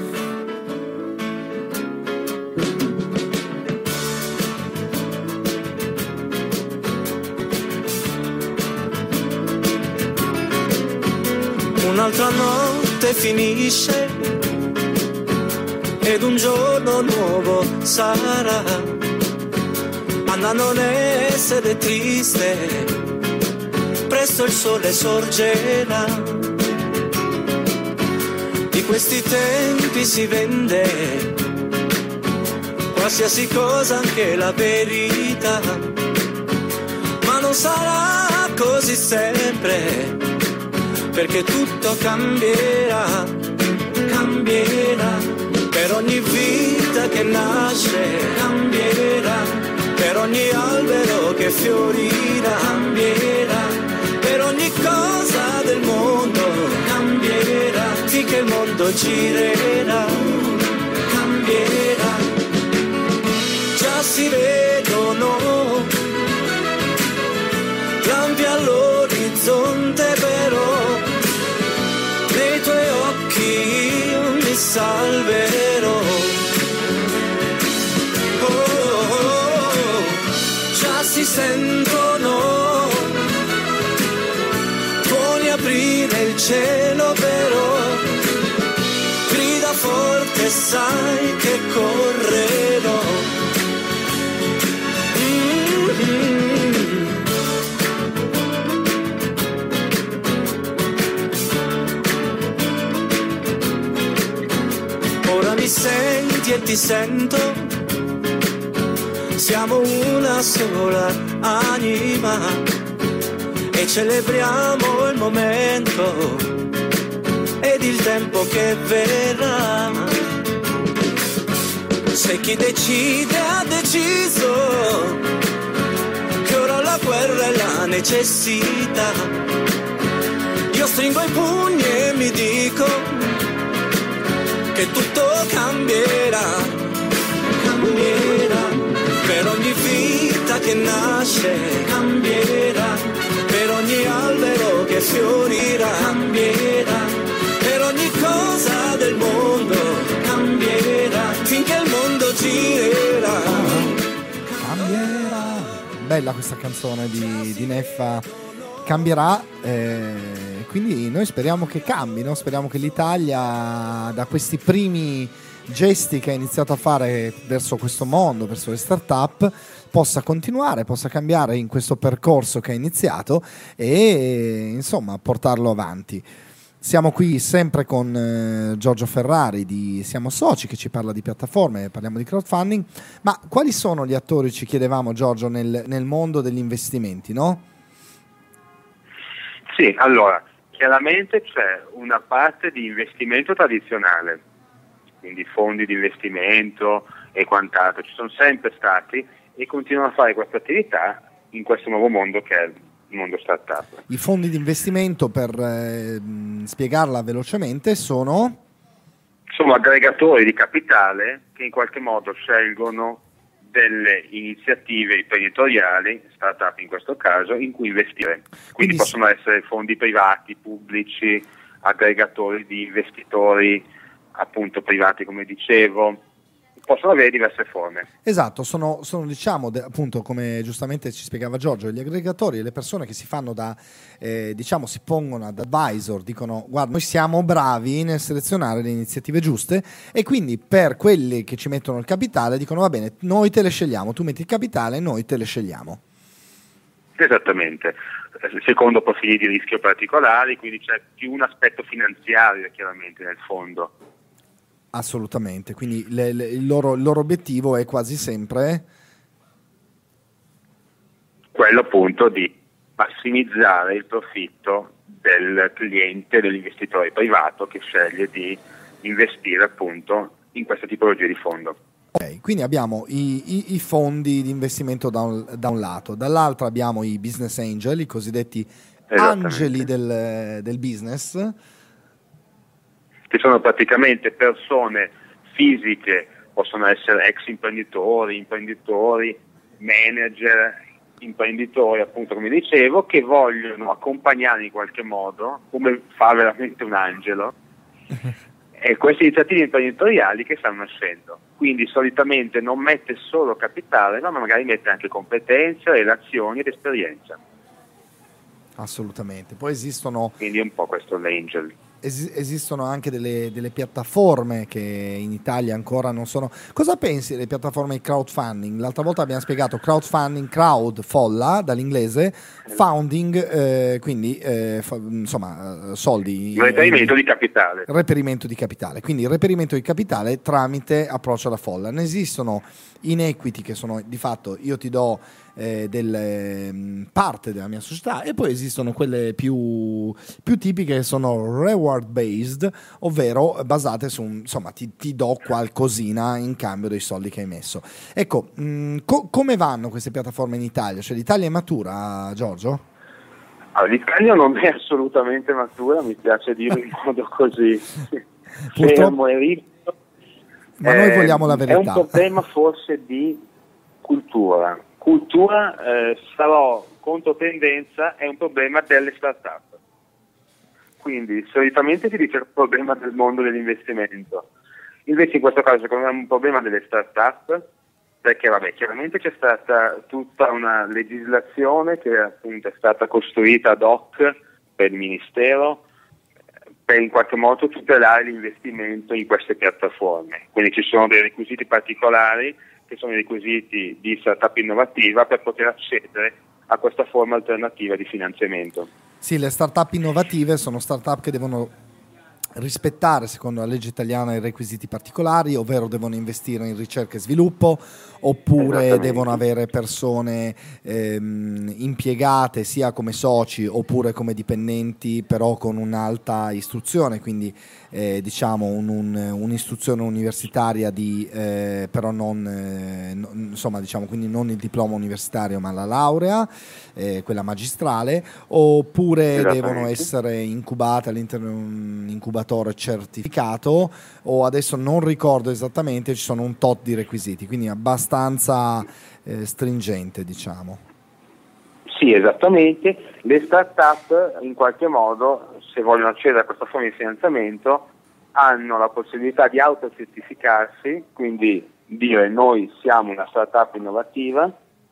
Un'altra notte finisce ed un giorno nuovo sarà, ma da non essere triste, presto il sole sorgerà. Di questi tempi si vende qualsiasi cosa, anche la verità, ma non sarà così sempre, perché tutto cambierà, cambierà, per ogni vita che nasce cambierà, per ogni albero che fiorirà cambierà, per ogni cosa del mondo cambierà, finché il mondo girerà, cambierà. Già si vedono lampi all'orizzonte, però nei tuoi occhi io mi salverò. Oh, oh, oh, già si sentono tuoni aprire il cielo, però grida forte, sai che correrò. Mm-hmm. Mi senti e ti sento, siamo una sola anima e celebriamo il momento ed il tempo che verrà. Se chi decide ha deciso che ora la guerra è la necessità, io stringo i pugni e mi dico che tutto cambierà, cambierà, per ogni vita che nasce cambierà, per ogni albero che fiorirà cambierà, per ogni cosa del mondo cambierà, finché il mondo girerà, cambierà. Bella questa canzone di, di Neffa cambierà, eh, quindi noi speriamo che cambi, no? Speriamo che l'Italia, da questi primi gesti che ha iniziato a fare verso questo mondo, verso le start-up, possa continuare, possa cambiare in questo percorso che ha iniziato e insomma portarlo avanti. Siamo qui sempre con eh, Giorgio Ferrari di Siamo Soci, che ci parla di piattaforme, parliamo di crowdfunding, ma quali sono gli attori, ci chiedevamo Giorgio, nel, nel mondo degli investimenti, no? Sì, allora, chiaramente c'è una parte di investimento tradizionale, quindi fondi di investimento e quant'altro, ci sono sempre stati e continuano a fare questa attività in questo nuovo mondo che è il mondo startup. I fondi di investimento, per eh, spiegarla velocemente, sono? Sono aggregatori di capitale che in qualche modo scelgono delle iniziative imprenditoriali, startup in questo caso, in cui investire. Quindi, Quindi possono s- essere fondi privati, pubblici, aggregatori di investitori appunto privati, come dicevo, possono avere diverse forme. Esatto, sono, sono diciamo de, appunto, come giustamente ci spiegava Giorgio, gli aggregatori, le persone che si fanno da eh, diciamo si pongono ad advisor, dicono guarda, noi siamo bravi nel selezionare le iniziative giuste, e quindi per quelli che ci mettono il capitale dicono va bene, noi te le scegliamo, tu metti il capitale, noi te le scegliamo. Esattamente, secondo profili di rischio particolari, quindi c'è più un aspetto finanziario chiaramente nel fondo. Assolutamente, quindi le, le, il, loro, il loro obiettivo è quasi sempre quello appunto di massimizzare il profitto del cliente, dell'investitore privato che sceglie di investire appunto in questa tipologia di fondo. Ok, quindi abbiamo i, i, i fondi di investimento da un, da un lato, dall'altro abbiamo i business angel, i cosiddetti angeli del, del business, che sono praticamente persone fisiche, possono essere ex imprenditori, imprenditori, manager, imprenditori appunto come dicevo, che vogliono accompagnare in qualche modo, come fa veramente un angelo, e queste iniziative imprenditoriali che stanno nascendo. Quindi solitamente non mette solo capitale, ma magari mette anche competenze, relazioni ed esperienza. Assolutamente. Poi esistono... Quindi è un po' questo l'angel. Es- esistono anche delle, delle piattaforme che in Italia ancora non sono. Cosa pensi delle piattaforme di crowdfunding? L'altra volta abbiamo spiegato crowdfunding, crowd, folla, dall'inglese, founding, eh, quindi eh, fa- insomma soldi. Reperimento di capitale. Reperimento di capitale, quindi reperimento di capitale tramite approccio alla folla. Ne esistono in equity che sono di fatto io ti do eh, del, parte della mia società, e poi esistono quelle più, più tipiche che sono reward based, ovvero basate su insomma ti, ti do qualcosina in cambio dei soldi che hai messo. Ecco, mh, co- come vanno queste piattaforme in Italia? Cioè l'Italia è matura, Giorgio? Allora, l'Italia non è assolutamente matura, mi piace dire in modo così fermo e ritmo. Ma noi vogliamo la verità. È un problema forse di cultura. Cultura, eh, sarò controtendenza, è un problema delle start-up. Quindi solitamente si dice un problema del mondo dell'investimento. Invece in questo caso secondo me è un problema delle start-up, perché vabbè, chiaramente c'è stata tutta una legislazione che appunto è stata costruita ad hoc per il Ministero per in qualche modo tutelare l'investimento in queste piattaforme. Quindi ci sono dei requisiti particolari che sono i requisiti di startup innovativa per poter accedere a questa forma alternativa di finanziamento. Sì, le startup innovative sono startup che devono rispettare, secondo la legge italiana, i requisiti particolari, ovvero devono investire in ricerca e sviluppo, oppure devono avere persone ehm, impiegate sia come soci oppure come dipendenti, però con un'alta istruzione, quindi eh, diciamo un, un, un'istruzione universitaria di, eh, però non, eh, non insomma diciamo quindi non il diploma universitario ma la laurea, eh, quella magistrale, oppure devono essere incubate all'interno di un incubatore certificato, o adesso non ricordo esattamente, ci sono un tot di requisiti, quindi abbastanza eh, stringente, diciamo. Sì, esattamente. Le start-up in qualche modo, se vogliono accedere a questa forma di finanziamento, hanno la possibilità di autocertificarsi, quindi dire noi siamo una start-up innovativa,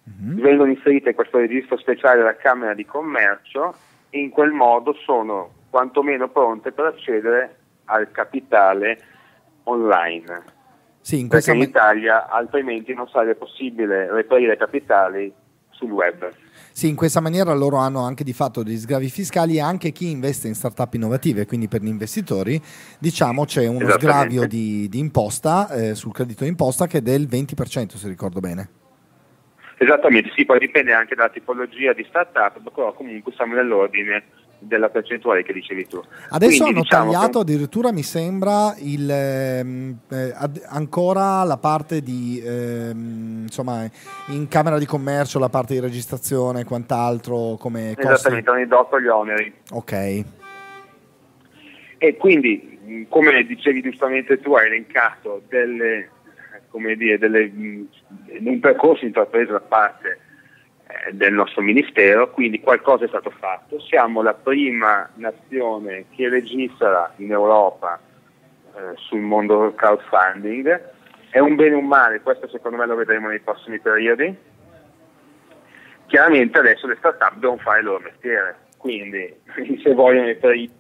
mm-hmm. vengono inserite in questo registro speciale della Camera di Commercio e in quel modo sono quantomeno pronte per accedere al capitale online. Sì, in perché in me- Italia altrimenti non sarebbe possibile reperire capitali sul web. Sì, in questa maniera loro hanno anche di fatto degli sgravi fiscali e anche chi investe in startup innovative, quindi per gli investitori, diciamo c'è uno sgravio di, di imposta eh, sul credito d'imposta che è del venti per cento, se ricordo bene. Esattamente, sì, poi dipende anche dalla tipologia di startup, però comunque siamo nell'ordine della percentuale che dicevi tu. Adesso Quindi, hanno diciamo tagliato che... addirittura, mi sembra, il, ehm, eh, ad, ancora la parte di ehm, insomma in Camera di Commercio, la parte di registrazione e quant'altro come costi. Esattamente, hanno ridotto gli oneri. Ok. E quindi, come dicevi giustamente tu, hai elencato delle, come dire, delle, un percorso intrapreso da parte del nostro ministero, quindi qualcosa è stato fatto. Siamo la prima nazione che registra in Europa eh, sul mondo crowdfunding. È un bene o un male, questo secondo me lo vedremo nei prossimi periodi. Chiaramente adesso le startup devono fare il loro mestiere, quindi se vogliono reperire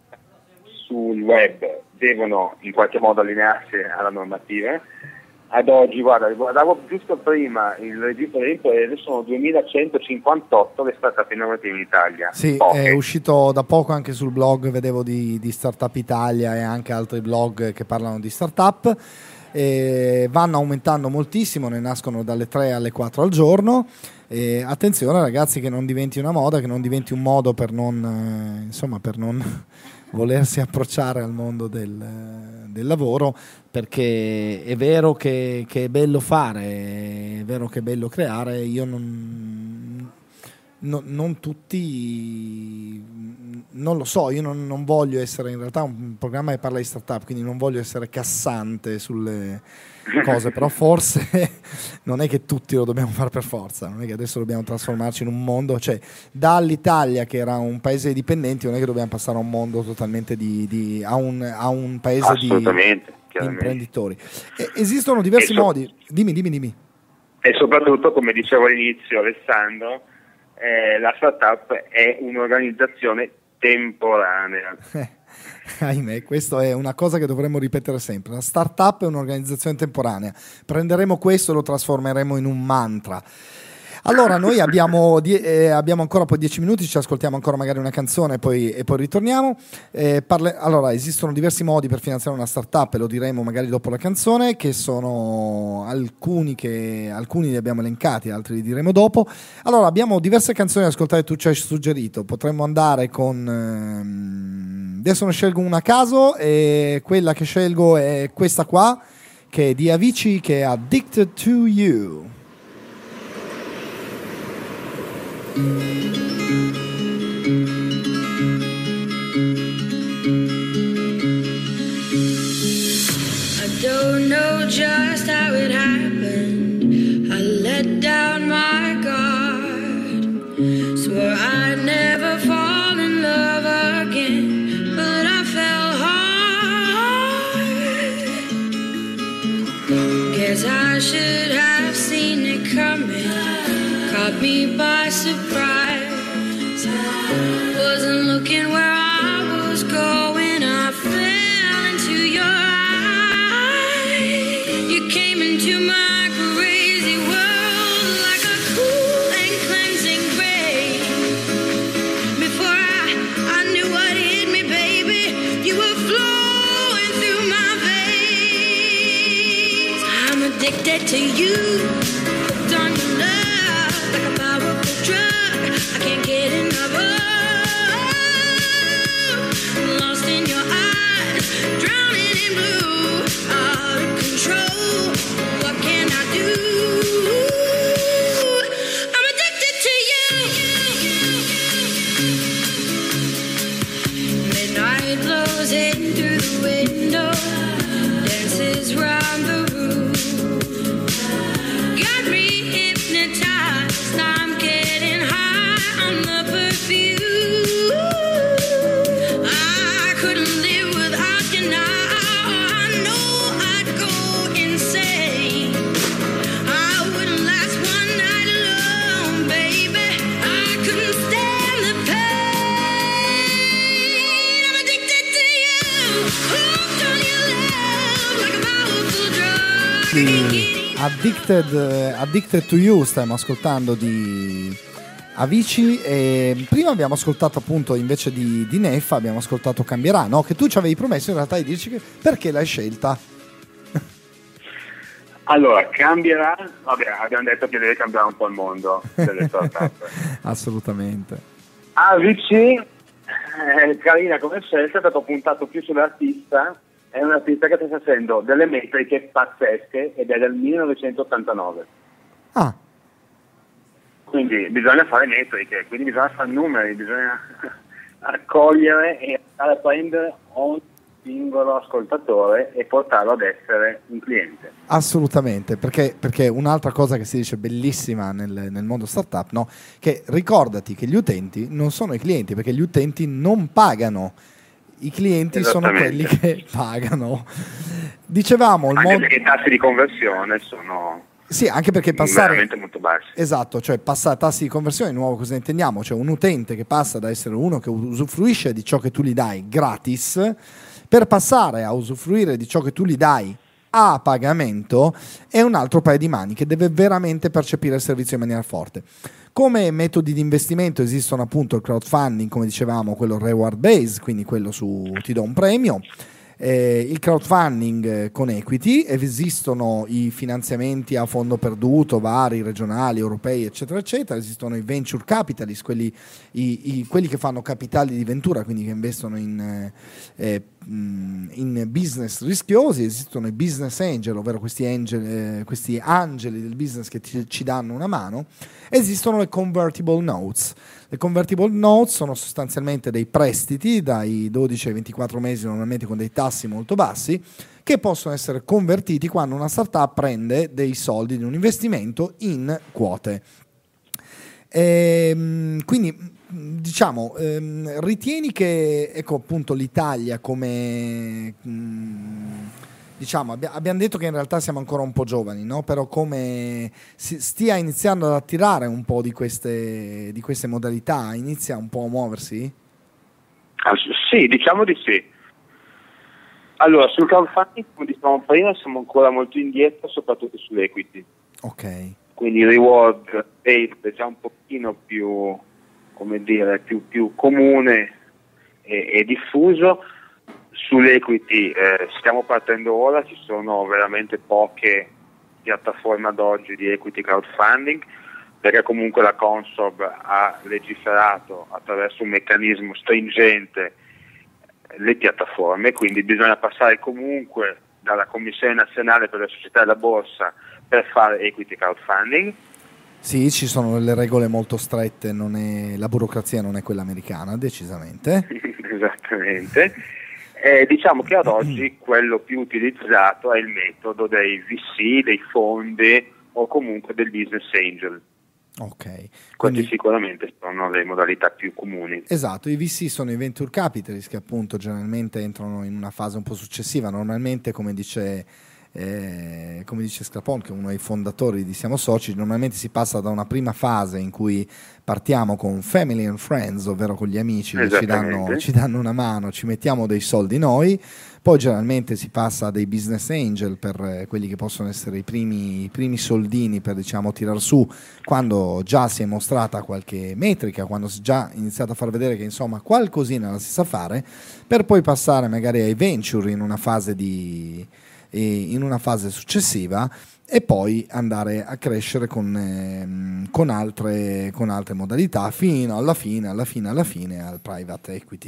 sul web devono in qualche modo allinearsi alla normativa. Ad oggi, guarda, guardavo giusto prima il registro delle imprese, sono duemilacentocinquantotto le startup innovative in Italia. Sì, Poche. È uscito da poco anche sul blog, vedevo di, di Startup Italia e anche altri blog che parlano di startup. E vanno aumentando moltissimo, ne nascono dalle tre alle quattro al giorno. E attenzione ragazzi, che non diventi una moda, che non diventi un modo per non, eh, insomma, per non volersi approcciare al mondo del, del lavoro, perché è vero che, che è bello fare, è vero che è bello creare. Io non, no, non tutti, non lo so, io non, non voglio essere, in realtà un programma che parla di startup, quindi non voglio essere cassante sulle cose, però forse non è che tutti lo dobbiamo fare per forza, non è che adesso dobbiamo trasformarci in un mondo, cioè dall'Italia che era un paese di dipendenti non è che dobbiamo passare a un mondo totalmente di, di a, un, a un paese di, di imprenditori. E esistono diversi so- modi, dimmi dimmi dimmi. E soprattutto, come dicevo all'inizio Alessandro, eh, la startup è un'organizzazione temporanea. Ahimè, questa è una cosa che dovremmo ripetere sempre. La startup è un'organizzazione temporanea. Prenderemo questo e lo trasformeremo in un mantra. Allora, noi abbiamo, die- eh, abbiamo ancora poi dieci minuti, ci ascoltiamo ancora magari una canzone e poi, e poi ritorniamo. Eh, parle- allora, esistono diversi modi per finanziare una startup e lo diremo magari dopo la canzone, che sono alcuni che alcuni li abbiamo elencati, altri li diremo dopo. Allora, abbiamo diverse canzoni da ascoltare, tu ci hai suggerito. Potremmo andare con... Ehm, adesso ne scelgo una a caso e quella che scelgo è questa qua, che è di Avicii, che è Addicted to You. I don't know just how it happened. I let down my guard, swore I'd never fall in love again, but I fell hard. Guess I should have seen it coming. Caught me by surprise. Wasn't looking where I was going. I fell into your eyes. You came into my crazy world like a cool and cleansing rain. Before I, I knew what hit me, baby, you were flowing through my veins. I'm addicted to you, hooked on your love. Like a powerful drug, I can't get enough of. Lost in your eyes, drowning in blue, out of control. What can I do? I'm addicted to you. Midnight glows in through the window, dances round the room. Got me hypnotized, I'm getting high on the perfume. I couldn't live without you now. I know I'd go insane. I wouldn't last one night alone. Addicted, eh, Addicted to You stiamo ascoltando di Avicii, e prima abbiamo ascoltato appunto invece di, di Neffa abbiamo ascoltato Cambierà, no? Che tu ci avevi promesso in realtà di dirci che perché l'hai scelta. Allora, cambierà, vabbè, abbiamo detto che deve cambiare un po' il mondo delle startup. Assolutamente. Avicii, eh, carina come scelta, è stato puntato più sull'artista, è un artista che sta facendo delle metriche pazzesche ed è del millenovecentottantanove. Ah. Quindi bisogna fare metriche, quindi bisogna fare numeri, bisogna accogliere e andare a prendere ogni singolo ascoltatore e portarlo ad essere un cliente. Assolutamente, perché, perché un'altra cosa che si dice bellissima nel, nel mondo startup, no? Che ricordati che gli utenti non sono i clienti, perché gli utenti non pagano, i clienti sono quelli che pagano. Dicevamo il anche modo... perché i tassi di conversione sono... Sì, anche perché passare veramente molto bassi. Esatto, cioè passare tassi di conversione, di nuovo cosa intendiamo? Cioè un utente che passa da essere uno che usufruisce di ciò che tu gli dai gratis per passare a usufruire di ciò che tu gli dai a pagamento è un altro paio di maniche, deve veramente percepire il servizio in maniera forte. Come metodi di investimento esistono appunto il crowdfunding, come dicevamo, quello reward based, quindi quello su ti do un premio. Eh, il crowdfunding con equity, esistono i finanziamenti a fondo perduto vari, regionali, europei eccetera eccetera, esistono i venture capitalist, quelli, i, i, quelli che fanno capitali di ventura, quindi che investono in, eh, in business rischiosi, esistono i business angel, ovvero questi, angel, eh, questi angeli del business che ti, ci danno una mano, esistono le convertible notes. Le convertible notes sono sostanzialmente dei prestiti dai dodici ai ventiquattro mesi, normalmente con dei tassi molto bassi, che possono essere convertiti quando una startup prende dei soldi di un investimento in quote. Ehm, quindi diciamo, ehm, ritieni che ecco appunto l'Italia come... Mh, diciamo, abbi- abbiamo detto che in realtà siamo ancora un po' giovani, no? Però come si stia iniziando ad attirare un po' di queste, di queste modalità, inizia un po' a muoversi? Ah, sì, diciamo di sì. Allora, sul crowdfunding, come dicevamo prima, siamo ancora molto indietro, soprattutto sull'equity. Ok. Quindi il reward based è già un pochino più, come dire, più, più comune e, e diffuso. Sull'equity eh, stiamo partendo ora, ci sono veramente poche piattaforme ad oggi di equity crowdfunding, perché comunque la Consob ha legiferato attraverso un meccanismo stringente le piattaforme, quindi bisogna passare comunque dalla Commissione Nazionale per le Società e la Borsa per fare equity crowdfunding. Sì, ci sono delle regole molto strette, non è, la burocrazia non è quella americana, decisamente. Esattamente. Eh, diciamo che ad oggi quello più utilizzato è il metodo dei V C, dei fondi o comunque del business angel. Ok. Queste Quindi, sicuramente sono le modalità più comuni. esatto, i V C sono i venture capitalist che appunto generalmente entrano in una fase un po' successiva, normalmente come dice... Eh, come dice Scrapon, che è uno dei fondatori di Siamo Soci, normalmente si passa da una prima fase in cui partiamo con family and friends, ovvero con gli amici che ci danno, ci danno una mano, ci mettiamo dei soldi noi, poi generalmente si passa a dei business angel per eh, quelli che possono essere i primi, i primi soldini per diciamo tirar su quando già si è mostrata qualche metrica, quando si è già iniziato a far vedere che insomma qualcosina la si sa fare, per poi passare magari ai venture in una fase di in una fase successiva e poi andare a crescere con, eh, con, altre, con altre modalità fino alla fine, alla fine, alla fine al private equity.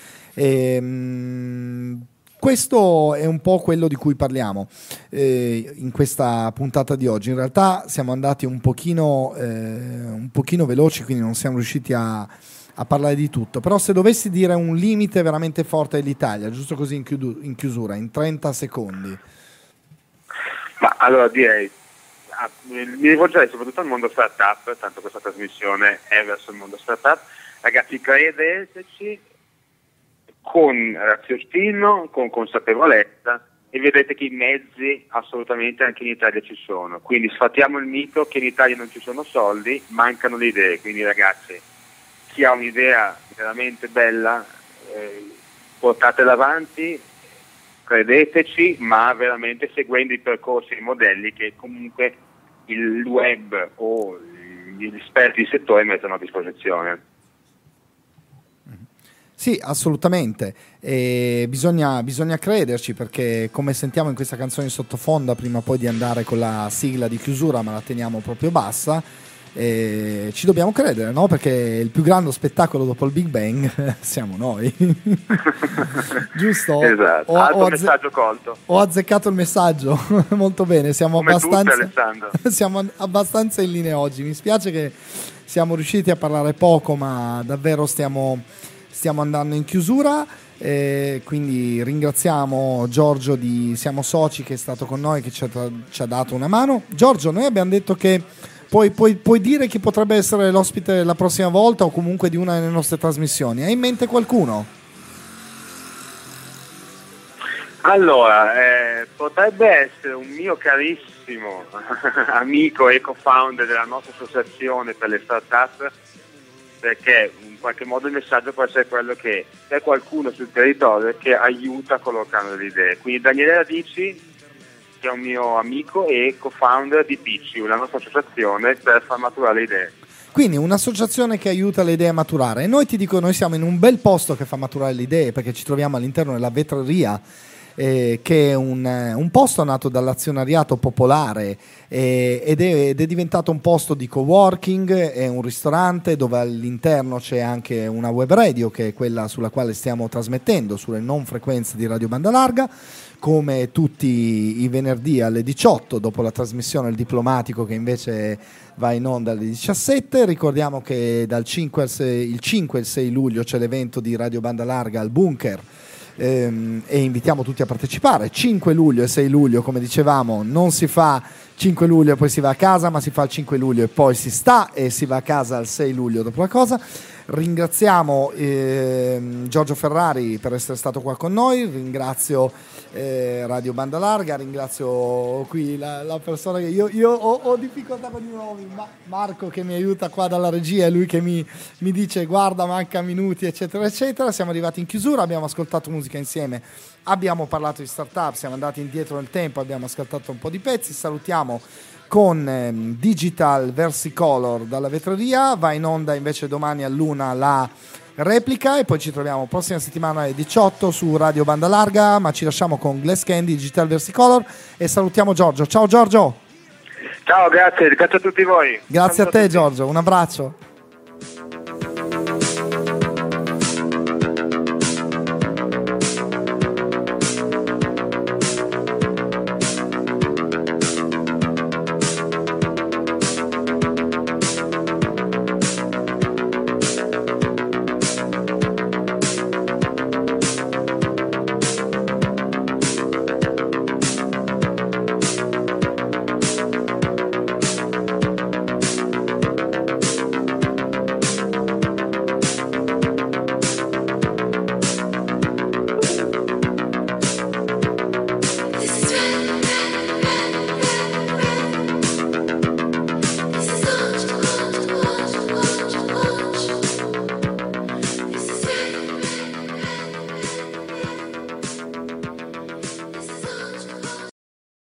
E, mh, questo è un po' quello di cui parliamo eh, in questa puntata di oggi. In realtà siamo andati un pochino, eh, un pochino veloci, quindi non siamo riusciti a a parlare di tutto, però se dovessi dire un limite veramente forte dell'Italia, giusto così in, chiudu- in chiusura, in trenta secondi. Ma allora direi, ah, mi rivolgerei soprattutto al mondo startup, tanto questa trasmissione è verso il mondo startup. Ragazzi, credeteci con raziocinio, con consapevolezza, e vedrete che i mezzi assolutamente anche in Italia ci sono. Quindi sfatiamo il mito che in Italia non ci sono soldi, mancano le idee. Quindi ragazzi, chi ha un'idea veramente bella, eh, portatela avanti credeteci, ma veramente seguendo i percorsi e i modelli che comunque il web o gli esperti di settore mettono a disposizione. Sì, assolutamente. E bisogna, bisogna crederci, perché come sentiamo in questa canzone in sottofondo, prima poi di andare con la sigla di chiusura, ma la teniamo proprio bassa, e ci dobbiamo credere, no? Perché il più grande spettacolo dopo il Big Bang siamo noi. Giusto? Esatto, Ho, altro ho azze- messaggio colto. Ho azzeccato il messaggio. Molto bene, siamo Come abbastanza tutte, Alessandro. siamo abbastanza in linea oggi. Mi spiace che siamo riusciti a parlare poco, ma davvero stiamo stiamo andando in chiusura. Eh, quindi ringraziamo Giorgio di Siamo Soci, che è stato con noi, che ci ha, ci ha dato una mano. Giorgio, noi abbiamo detto che puoi, puoi, puoi dire chi potrebbe essere l'ospite la prossima volta, o comunque di una delle nostre trasmissioni. Hai in mente qualcuno? Allora, eh, potrebbe essere un mio carissimo amico e co-founder della nostra associazione per le start-up, perché in qualche modo il messaggio può essere quello che c'è qualcuno sul territorio che aiuta a collocare le idee. Quindi Daniele Radici, che è un mio amico e co-founder di Picciu, la nostra associazione per far maturare le idee. Quindi un'associazione che aiuta le idee a maturare. E noi, ti dico, noi siamo in un bel posto che fa maturare le idee, perché ci troviamo all'interno della vetreria, eh, che è un, un posto nato dall'azionariato popolare, eh, ed, è, ed è diventato un posto di coworking, è un ristorante dove all'interno c'è anche una web radio, che è quella sulla quale stiamo trasmettendo, sulle non frequenze di Radio Banda Larga, come tutti i venerdì alle diciotto, dopo la trasmissione Il Diplomatico, che invece va in onda alle diciassette. Ricordiamo che dal cinque al sei, il cinque e il sei luglio c'è l'evento di Radio Banda Larga al Bunker, ehm, e invitiamo tutti a partecipare. Cinque luglio e sei luglio, come dicevamo, non si fa cinque luglio e poi si va a casa, ma si fa il cinque luglio e poi si sta e si va a casa il sei luglio dopo la cosa. Ringraziamo eh, Giorgio Ferrari per essere stato qua con noi, ringrazio eh, Radio Banda Larga, ringrazio qui la, la persona che io, io ho, ho difficoltà con i nomi, ma Marco, che mi aiuta qua dalla regia, è lui che mi, mi dice guarda manca minuti eccetera eccetera. Siamo arrivati in chiusura, abbiamo ascoltato musica insieme, abbiamo parlato di startup, siamo andati indietro nel tempo, abbiamo ascoltato un po' di pezzi. Salutiamo con ehm, Digital Versicolor dalla vetreria, va in onda invece domani all'una la replica, e poi ci troviamo prossima settimana alle diciotto su Radio Banda Larga, ma ci lasciamo con Glass Candy, Digital Versicolor, e salutiamo Giorgio. Ciao Giorgio. Ciao, grazie, grazie a tutti voi. Grazie Ciao a te tutti. Giorgio, un abbraccio.